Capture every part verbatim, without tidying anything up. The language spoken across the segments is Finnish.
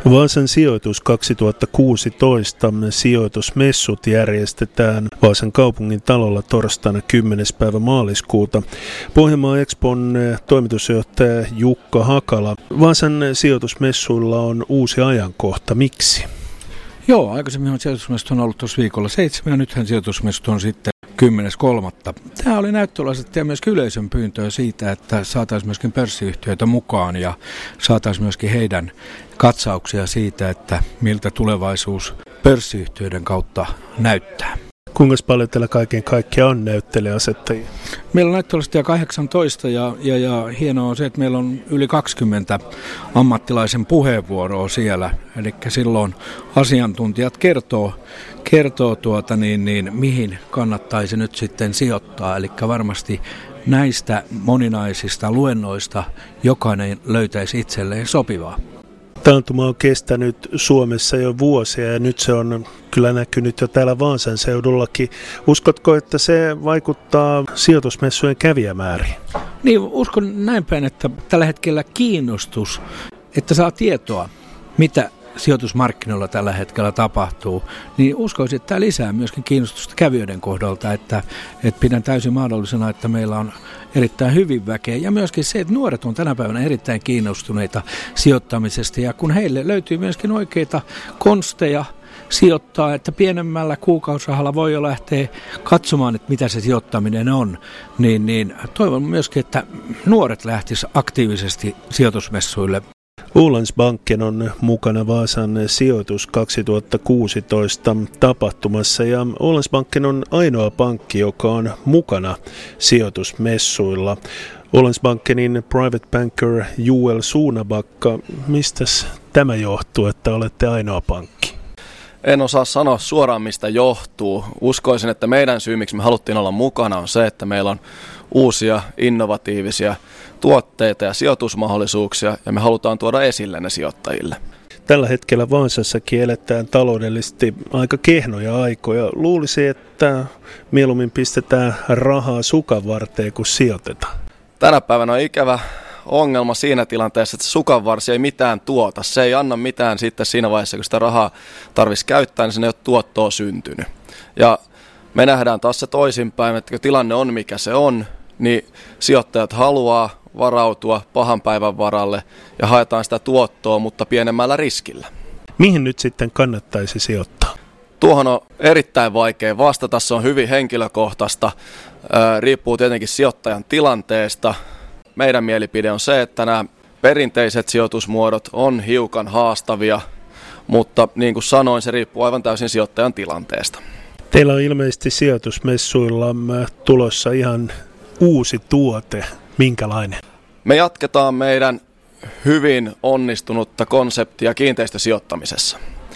Vaasan sijoitus kaksituhattakuusitoista sijoitusmessut järjestetään Vaasan kaupungin talolla torstaina kymmenes päivä maaliskuuta. Pohjanmaa Expon toimitusjohtaja Jukka Hakala. Vaasan sijoitusmessuilla on uusi ajankohta. Miksi? Joo, aikaisemmin sijoitusmessut on ollut tuossa viikolla seitsemän ja nythän sijoitusmessut on sitten kymmenes kolmatta. Tämä oli näyttölaset ja myös yleisön pyyntöä siitä, että saataisiin myöskin pörssiyhtiöitä mukaan ja saataisiin myöskin heidän katsauksia siitä, että miltä tulevaisuus pörssiyhtiöiden kautta näyttää. Kuinka paljon teillä kaiken kaikkiaan on näyttelijäasettajia? Meillä on näyttelijäasettajia kahdeksantoista ja, ja, ja hienoa on se, että meillä on yli kaksikymmentä ammattilaisen puheenvuoroa siellä. Eli silloin asiantuntijat kertoo, kertoo tuota niin, niin, mihin kannattaisi nyt sitten sijoittaa. Eli varmasti näistä moninaisista luennoista jokainen löytäisi itselleen sopivaa. Taantuma on kestänyt Suomessa jo vuosia ja nyt se on kyllä näkynyt jo täällä Vaasan seudullakin. Uskotko, että se vaikuttaa sijoitusmessujen kävijämääriin? Niin, uskon näin päin, että tällä hetkellä kiinnostus, että saa tietoa, mitä sijoitusmarkkinoilla tällä hetkellä tapahtuu, niin uskoisin, että tämä lisää myöskin kiinnostusta kävijöiden kohdalta, että, että pidän täysin mahdollisena, että meillä on erittäin hyvin väkeä ja myöskin se, että nuoret on tänä päivänä erittäin kiinnostuneita sijoittamisesta ja kun heille löytyy myöskin oikeita konsteja sijoittaa, että pienemmällä kuukausirahalla voi jo lähteä katsomaan, että mitä se sijoittaminen on, niin, niin toivon myöskin, että nuoret lähtisivät aktiivisesti sijoitusmessuille. Ålandsbanken on mukana Vaasan sijoitus kaksituhattakuusitoista tapahtumassa ja Ålandsbanken on ainoa pankki, joka on mukana sijoitusmessuilla. Ålandsbankenin private banker Joel Suunabakka, mistä tämä johtuu, että olette ainoa pankki? En osaa sanoa suoraan, mistä johtuu. Uskoisin, että meidän syy, miksi me haluttiin olla mukana, on se, että meillä on uusia innovatiivisia tuotteita ja sijoitusmahdollisuuksia, ja me halutaan tuoda esille ne sijoittajille. Tällä hetkellä Vaasassakin eletään taloudellisesti aika kehnoja aikoja. Luulisi, että mieluummin pistetään rahaa sukan varteen, kun sijoitetaan. Tänä päivänä on ikävä ongelma siinä tilanteessa, että sukanvarsi ei mitään tuota. Se ei anna mitään sitten siinä vaiheessa, kun sitä rahaa tarvitsisi käyttää, niin se ei ole tuottoa syntynyt. Ja me nähdään taas se toisinpäin, että kun tilanne on mikä se on, niin sijoittajat haluaa varautua pahan päivän varalle ja haetaan sitä tuottoa, mutta pienemmällä riskillä. Mihin nyt sitten kannattaisi sijoittaa? Tuohon on erittäin vaikea vastata, se on hyvin henkilökohtaista, riippuu tietenkin sijoittajan tilanteesta. Meidän mielipide on se, että nämä perinteiset sijoitusmuodot on hiukan haastavia, mutta niin kuin sanoin, se riippuu aivan täysin sijoittajan tilanteesta. Teillä on ilmeisesti sijoitusmessuilla tulossa ihan uusi tuote. Minkälainen? Me jatketaan meidän hyvin onnistunutta konseptia kiinteistösijoittamisessa.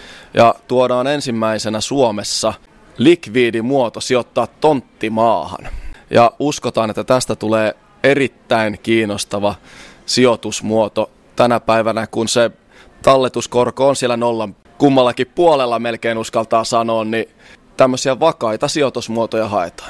Ja tuodaan ensimmäisenä Suomessa likviidi muoto sijoittaa tonttimaahan. Ja uskotaan, että tästä tulee erittäin kiinnostava sijoitusmuoto tänä päivänä, kun se talletuskorko on siellä nollan kummallakin puolella melkein uskaltaa sanoa, niin tämmöisiä vakaita sijoitusmuotoja haetaan.